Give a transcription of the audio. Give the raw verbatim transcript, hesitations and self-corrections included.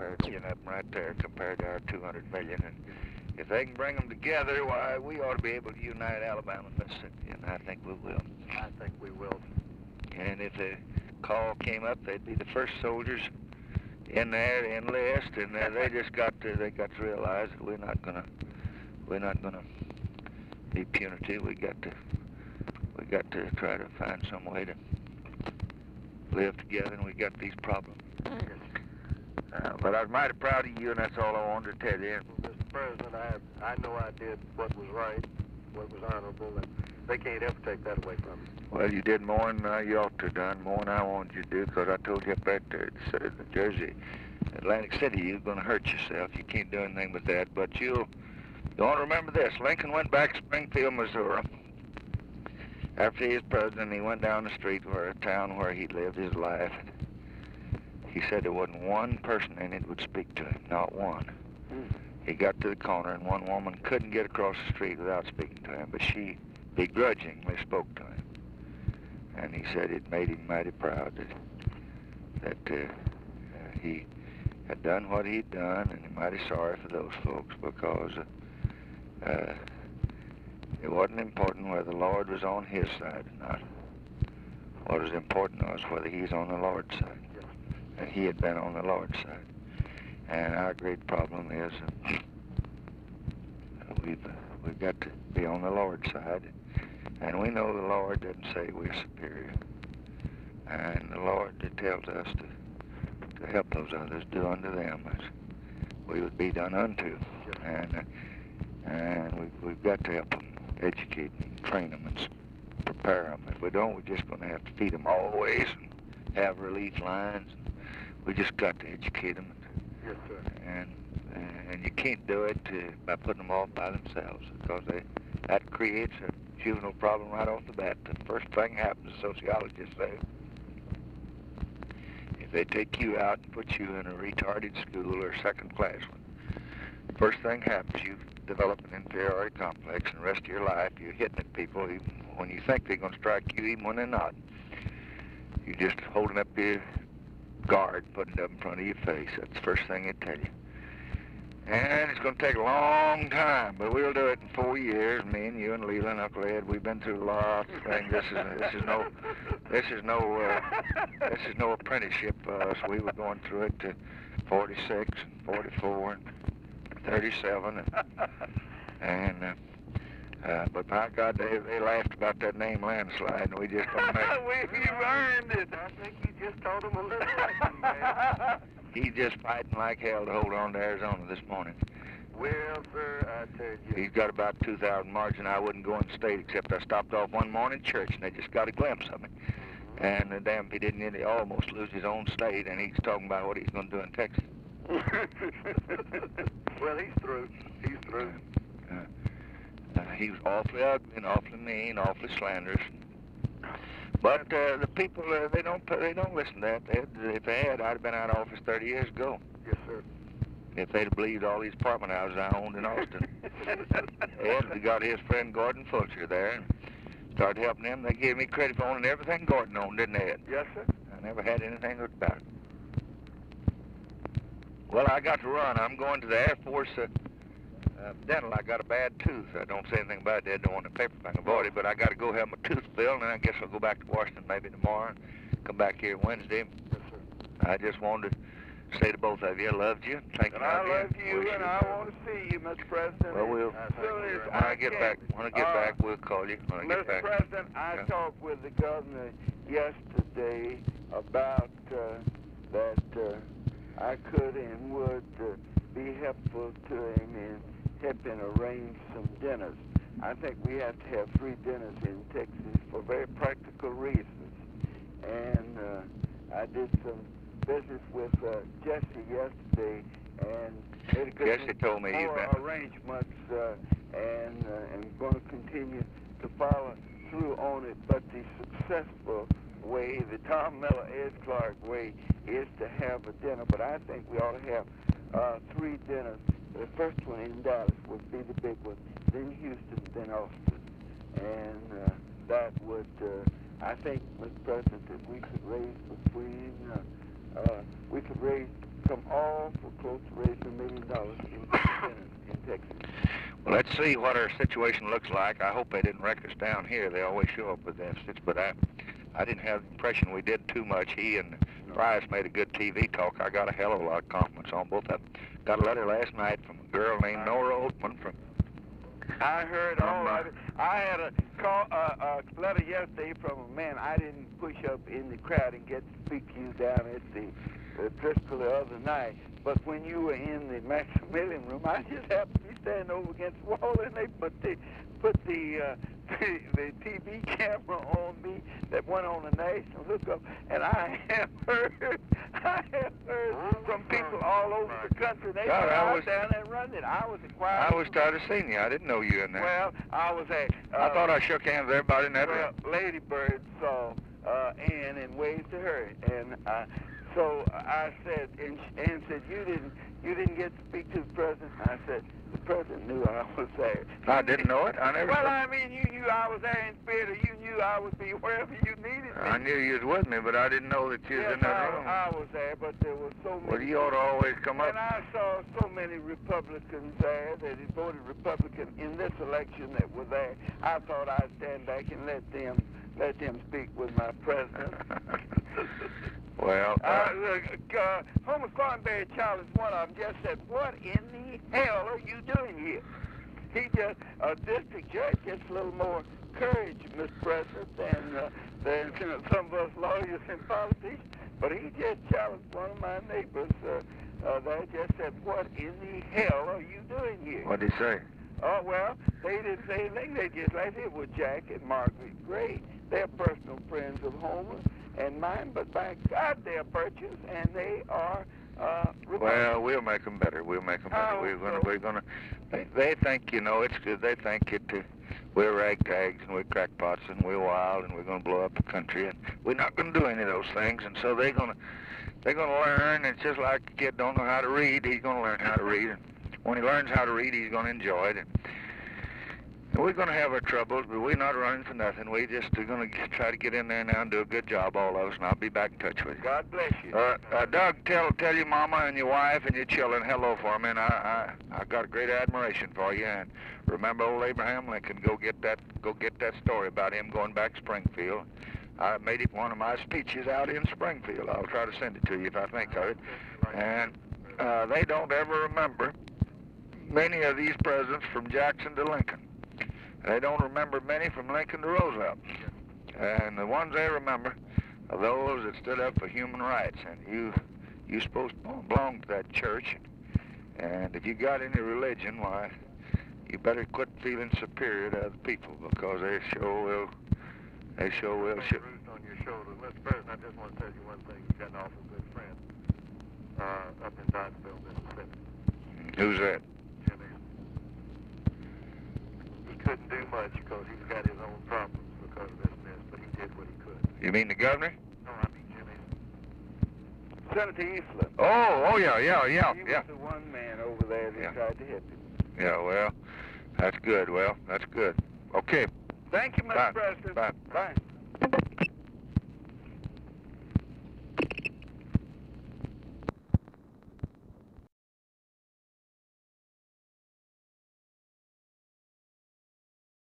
compared to them right there compared to our two hundred million. And if they can bring them together, why, we ought to be able to unite Alabama and Mississippi, and I think we will. I think we will. And if the call came up, they'd be the first soldiers in there to enlist, and uh, they just got to they got to realize that we're not gonna we're not gonna be punitive. We got to we got to try to find some way to live together, and we got these problems. Uh, but I was mighty proud of you, and that's all I wanted to tell you. Well, Mister President, I I know I did what was right, what was honorable, and they can't ever take that away from me. Well, you did more than uh, you ought to have done, more than I wanted you to do, because I told you up there at uh, Jersey, Atlantic City, you're going to hurt yourself. You can't do anything with that. But you'll, you want to remember this. Lincoln went back to Springfield, Missouri. After he was president, he went down the street where a town where he lived his life. He said there wasn't one person in it would speak to him, not one. Mm. He got to the corner, and one woman couldn't get across the street without speaking to him, but she begrudgingly spoke to him. And he said it made him mighty proud that, that uh, uh, he had done what he'd done, and he mighty sorry for those folks, because uh, uh, it wasn't important whether the Lord was on his side or not. What was important was whether he's on the Lord's side. And he had been on the Lord's side. And our great problem is uh, we've, we've got to be on the Lord's side. And we know the Lord doesn't say we're superior. And the Lord tells us to, to help those others, do unto them as we would be done unto. And, uh, and we've, we've got to help them, educate them, train them, and prepare them. If we don't, we're just going to have to feed them always and have relief lines. We just got to educate them. Yes, sir. And, and you can't do it uh, by putting them off by themselves, because they, that creates a juvenile problem right off the bat. The first thing happens, sociologists say, if they take you out and put you in a retarded school or second class one, first thing happens, you develop an inferiority complex, and the rest of your life you're hitting at people even when you think they're going to strike you, even when they're not. You're just holding up your guard, putting it up in front of your face. That's the first thing they tell you. And it's going to take a long time, but we'll do it in four years. Me and you and Leland, Knucklehead, we've been through lots of things. This is this is no this is no uh, this is no apprenticeship for us. We were going through it to forty-six and forty-four and thirty-seven, and, and uh, uh, but by God, they they laughed about that name landslide, and we just don't make it. we, You've earned it. I think you just taught him a little lesson, man. He's just fighting like hell to hold on to Arizona this morning. Well, sir, I tell you. He's got about two thousand margin. I wouldn't go in the state except I stopped off one morning in church, and they just got a glimpse of me. Mm-hmm. And the damn, he didn't nearly almost lose his own state, and he's talking about what he's going to do in Texas. Well, he's through. He's through. Uh, uh, he was awfully ugly and awfully mean, awfully slanderous. But uh, the people, uh, they don't they don't listen to that. They, if they had, I'd have been out of office thirty years ago. Yes, sir. If they'd have believed all these apartment houses I owned in Austin. Ed got his friend Gordon Fulcher there and started helping him. They gave me credit for owning everything Gordon owned, didn't they, Ed? Yes, sir. I never had anything good about it. Well, I got to run. I'm going to the Air Force uh, uh, dental. I got a bad tooth. I don't say anything about that. Don't want the paper if I can avoid it, but I got to go have my tooth filled, and I guess I'll go back to Washington maybe tomorrow and come back here Wednesday. Yes, sir. I just wanted to say to both of you, I loved you. Thank And you. I again. love you, Wish and I want to see you, Mister President. Well, we'll, As soon as when I I get can. back, when I get Uh, back, we'll call you. When I get Mister back. President, I Yeah. talked with the governor yesterday about uh, that uh, I could and would uh, be helpful to him in helping arrange some dinners. I think we have to have three dinners in Texas for very practical reasons. And uh, I did some business with uh, Jesse yesterday and made a good Jesse told me you've more been- arrangements uh, and uh, am going to continue to follow through on it. But the successful way, the Tom Miller, Ed Clark way, is to have a dinner. But I think we ought to have uh, three dinners. The first one in Dallas would be the big one, then Houston, then Austin. And uh, that would, uh, I think, Mister President, that we could raise between, uh, uh, we could raise come all for close to raising a million dollars in, in Texas. Well, let's see what our situation looks like. I hope they didn't wreck us down here. They always show up with deficits, but I, I didn't have the impression we did too much. He and Bryce made a good T V talk. I got a hell of a lot of compliments on both of them. Got a letter last night from a girl named Nora Oatman from... I heard all of it. I had a call, uh, a letter yesterday from a man. I didn't push up in the crowd and get to speak to you down at the uh, Driscoll the other night. But when you were in the Maximilian room, I just happened to be standing over against the wall, and they put the put the, uh, the the T V camera on me that went on the national hookup, and I have heard, I have heard from people all over the country. They God, were I out was- down there running. I was a quiet. I was tired of seeing you. I didn't know you in there. Well, I was at. Uh, I thought I shook hands with everybody in that well, room. Lady Bird saw uh, Ann and waved to her, and uh, so I said, and Ann said, "You didn't, you didn't get to speak to the president." I said, "The president knew I was there." I didn't know it. I never. Well, saw- I mean, you knew I was there in spirit, or you knew I would be wherever you needed me. I knew you was with me, but I didn't know that you was Yes, in that I, room. I was there, but there were so many. Well, you ought to always come up. And I saw so many Republicans there that had voted Republican in this election that were there. I thought I'd stand back and let them let them speak with my president. Well, uh, uh, look, uh, Homer Thornberry Charles, one of them, just said, "What in the hell are you doing here?" He just, a district judge gets a little more courage, Mister President, than, uh, than you know, some of us lawyers and politicians. But he just challenged one of my neighbors uh, uh, that just said, "What in the hell are you doing here?" what'd he say? Oh, well, they didn't say anything. They just like it with Jack and Margaret Gray. They're personal friends of Homer and mine, but by God, they're virtuous, and they are uh, Republicans. Well, we'll make them better. We'll make them better. Oh, We're gonna, so- we're gonna. They, they think, you know, it's good. They think it. Uh, we're ragtags and we're crackpots and we're wild and we're gonna blow up the country, and we're not gonna do any of those things. And so they're gonna, they're gonna learn. It's just like a kid don't know how to read. He's gonna learn how to read, and when he learns how to read, he's gonna enjoy it. And, we're going to have our troubles, but we're not running for nothing. We just are going to try to get in there now and do a good job, all of us, and I'll be back in touch with you. God bless you. Uh, uh, Doug, tell tell your mama and your wife and your children hello for me, and I I I got a great admiration for you. And remember old Abraham Lincoln. Go get that go get that story about him going back to Springfield. I made it one of my speeches out in Springfield. I'll try to send it to you if I think of it. And uh, they don't ever remember many of these presidents from Jackson to Lincoln. They don't remember many from Lincoln to Roosevelt. And the ones they remember are those that stood up for human rights. And you, you're supposed to belong to that church. And if you got any religion, why, you better quit feeling superior to other people, because they sure will, they sure will. Put the roost on your shoulders. Mister President, I just want to tell you one thing. You've got an awful good friend uh, up in Dodgeville, Mississippi. Who's that? Jimmy. He couldn't do much because he's got his own problems because of this mess, but he did what he could. You mean the governor? No, I mean Jimmy. Senator Eastland. Oh, oh yeah, yeah, yeah, He yeah. was the one man over there that Yeah. tried to help him. Yeah, well, that's good. Well, that's good. Okay. Thank you, Mister Bye. President. Bye. Bye.